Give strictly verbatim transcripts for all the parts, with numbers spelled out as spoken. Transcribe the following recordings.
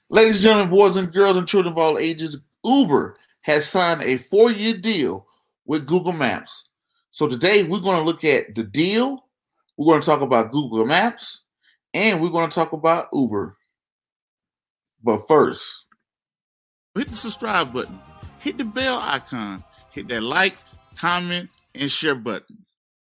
Ladies and gentlemen, boys and girls, and children of all ages, Uber has signed a four-year deal with Google Maps. So today we're going to look at the deal, we're going to talk about Google Maps, and we're going to talk about Uber. But first, hit the subscribe button, hit the bell icon, hit that like, comment, and share button.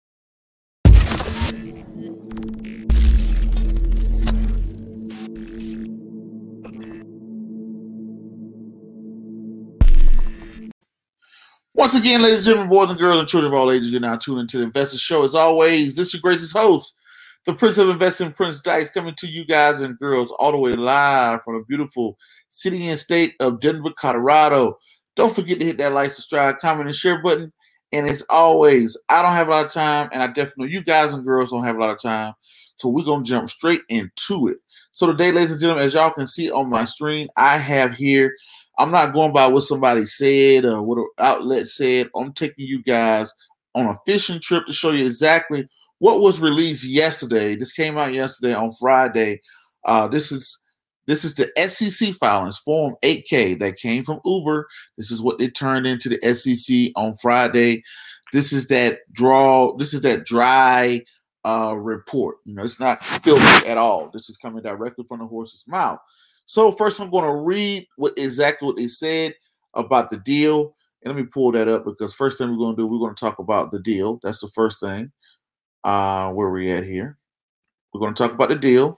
Once again, ladies and gentlemen, boys and girls, and children of all ages, you're now tuned into the Investor Show. As always, this is your greatest host, the Prince of Investing, Prince Dice, coming to you guys and girls all the way live from the beautiful city and state of Denver, Colorado. Don't forget to hit that like, subscribe, comment, and share button. And as always, I don't have a lot of time, and I definitely know you guys and girls don't have a lot of time. So we're going to jump straight into it. So today, ladies and gentlemen, as y'all can see on my screen, I have here, I'm not going by what somebody said or what an outlet said. I'm taking you guys on a fishing trip to show you exactly what was released yesterday. This came out yesterday on Friday. Uh, this is this is the S E C filings, Form eight K that came from Uber. This is what they turned into the S E C on Friday. This is that draw. This is that dry uh, report. You know, it's not filtered at all. This is coming directly from the horse's mouth. So first, I'm going to read what exactly what they said about the deal. And let me pull that up because first thing we're going to do, we're going to talk about the deal. That's the first thing. Uh, where we at here? We're going to talk about the deal.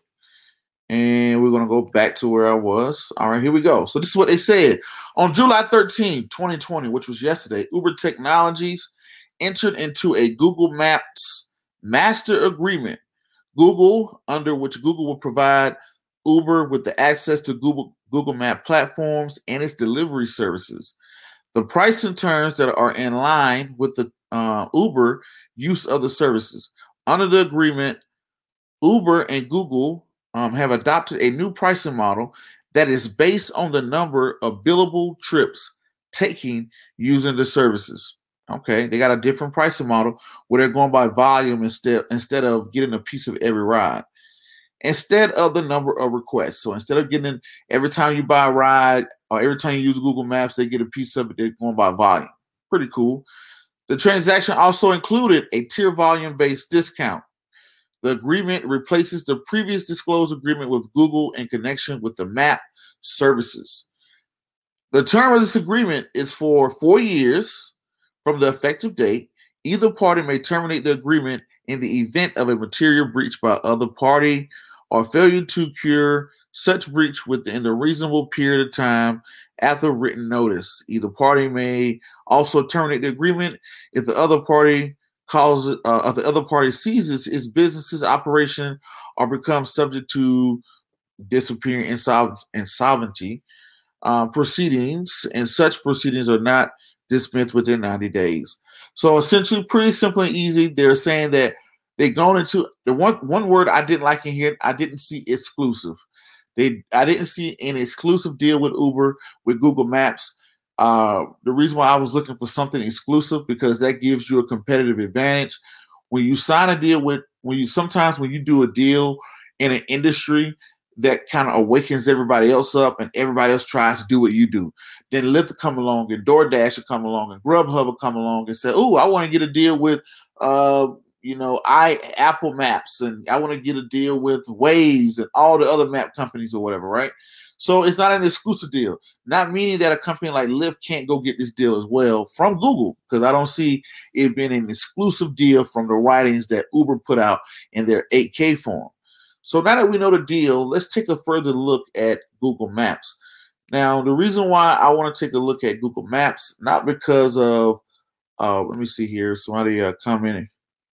And we're going to go back to where I was. All right, here we go. So this is what they said. On July thirteenth, twenty twenty, which was yesterday, Uber Technologies entered into a Google Maps master agreement. Google, under which Google will provide Uber with the access to Google Google Map platforms and its delivery services. The pricing terms that are in line with the uh, Uber use of the services. Under the agreement, Uber and Google um, have adopted a new pricing model that is based on the number of billable trips taken using the services. Okay, they got a different pricing model where they're going by volume instead instead of getting a piece of every ride. Instead of the number of requests. So instead of getting every time you buy a ride or every time you use Google Maps, they get a piece of it. They're going by volume. Pretty cool. The transaction also included a tier volume-based discount. The agreement replaces the previous disclosed agreement with Google in connection with the map services. The term of this agreement is for four years from the effective date. Either party may terminate the agreement in the event of a material breach by other party or failure to cure such breach within the reasonable period of time after written notice. Either party may also terminate the agreement if the other party causes, uh, if the other party ceases its business's operation or becomes subject to disappearing insol- insolvency uh, proceedings, and such proceedings are not dismissed within ninety days. So essentially, pretty simple and easy. They're saying that they're going into the one one word I didn't like in here. I didn't see exclusive. They I didn't see an exclusive deal with Uber with Google Maps. Uh, the reason why I was looking for something exclusive because that gives you a competitive advantage when you sign a deal with when you sometimes when you do a deal in an industry that kind of awakens everybody else up and everybody else tries to do what you do. Then Lyft will come along and DoorDash will come along and Grubhub will come along and say, oh, I want to get a deal with, uh, you know, I Apple Maps and I want to get a deal with Waze and all the other map companies or whatever, right? So it's not an exclusive deal, not meaning that a company like Lyft can't go get this deal as well from Google because I don't see it being an exclusive deal from the writings that Uber put out in their eight K form. So now that we know the deal, let's take a further look at Google Maps. Now, the reason why I want to take a look at Google Maps, not because of, uh, let me see here, somebody uh, commenting.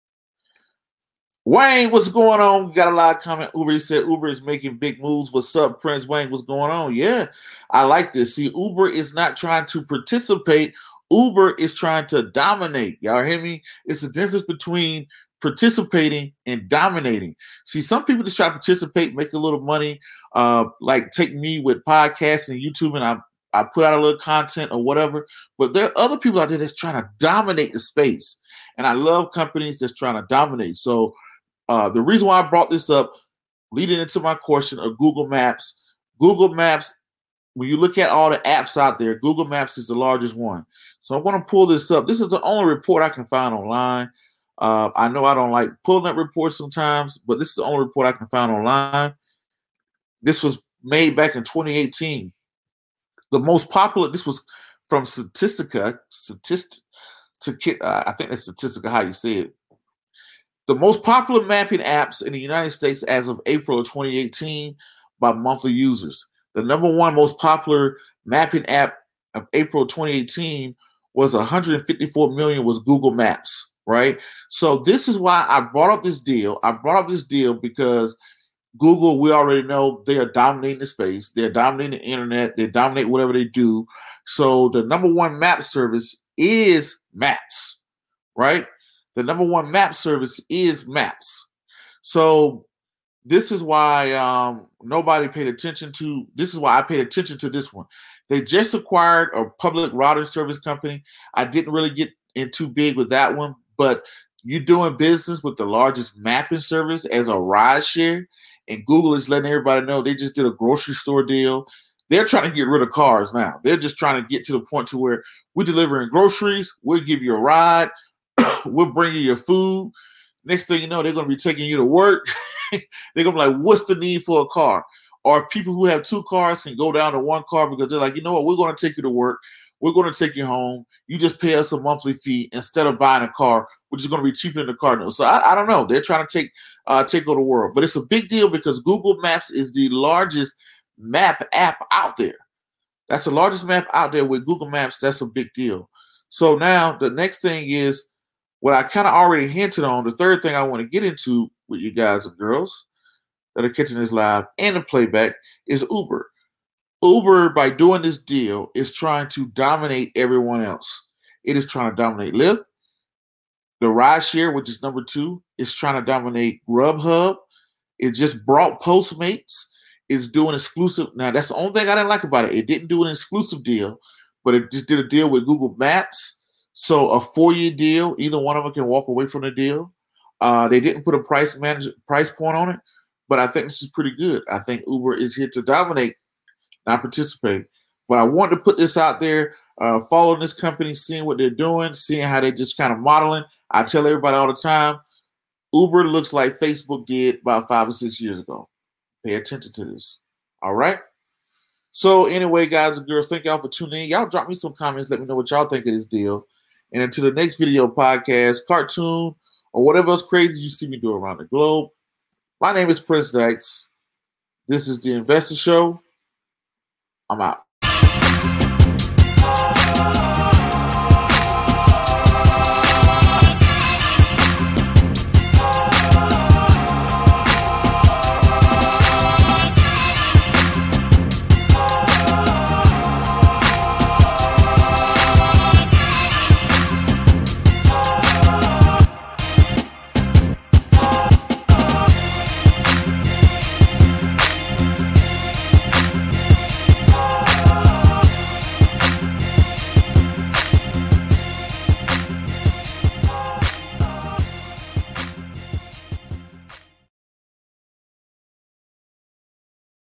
Wayne, what's going on? We got a lot of comment. Uber, he said Uber is making big moves. What's up, Prince Wayne? What's going on? Yeah, I like this. See, Uber is not trying to participate. Uber is trying to dominate. Y'all hear me? It's the difference between participating and dominating. See, some people just try to participate, make a little money, uh, like take me with podcasts and YouTube, and I I put out a little content or whatever. But there are other people out there that's trying to dominate the space, and I love companies that's trying to dominate. So uh, the reason why I brought this up, leading into my question of Google Maps, Google Maps when you look at all the apps out there, Google Maps is the largest one. So I'm going to pull this up. This is the only report I can find online. Uh, I know I don't like pulling up reports sometimes, but this is the only report I can find online. This was made back in twenty eighteen. The most popular, this was from Statistica, Statist, uh, I think that's Statistica, how you say it. The most popular mapping apps in the United States as of April of twenty eighteen by monthly users. The number one most popular mapping app of April twenty eighteen was one hundred fifty-four million was Google Maps, right? So this is why I brought up this deal. I brought up this deal because Google, we already know they are dominating the space. They're dominating the internet. They dominate whatever they do. So the number one map service is Maps, right? The number one map service is Maps. So this is why um, nobody paid attention to, this is why I paid attention to this one. They just acquired a public routing service company. I didn't really get in too big with that one, but you're doing business with the largest mapping service as a ride share, and Google is letting everybody know they just did a grocery store deal. They're trying to get rid of cars now. They're just trying to get to the point to where we're delivering groceries, we'll give you a ride, we'll bring you your food. Next thing you know, they're going to be taking you to work. They're going to be like, what's the need for a car? Or people who have two cars can go down to one car because they're like, you know what, we're going to take you to work. We're going to take you home. You just pay us a monthly fee instead of buying a car, which is going to be cheaper than the car. So I, I don't know. They're trying to take uh, take over the world. But it's a big deal because Google Maps is the largest map app out there. That's the largest map out there with Google Maps. That's a big deal. So now the next thing is what I kind of already hinted on. The third thing I want to get into with you guys and girls that are catching this live and the playback is Uber. Uber, by doing this deal, is trying to dominate everyone else. It is trying to dominate Lyft. The rideshare, which is number two, is trying to dominate Grubhub. It just brought Postmates. It's doing exclusive. Now, that's the only thing I didn't like about it. It didn't do an exclusive deal, but it just did a deal with Google Maps. So a four-year deal, either one of them can walk away from the deal. Uh, they didn't put a price manager, price point on it, but I think this is pretty good. I think Uber is here to dominate, not participate. But I wanted to put this out there, uh, following this company, seeing what they're doing, seeing how they just kind of modeling. I tell everybody all the time, Uber looks like Facebook did about five or six years ago. Pay attention to this. All right? So anyway, guys and girls, thank y'all for tuning in. Y'all drop me some comments. Let me know what y'all think of this deal. And until the next video podcast, cartoon, or whatever else crazy you see me do around the globe, my name is Prince Dykes. This is The Investor Show. I'm out.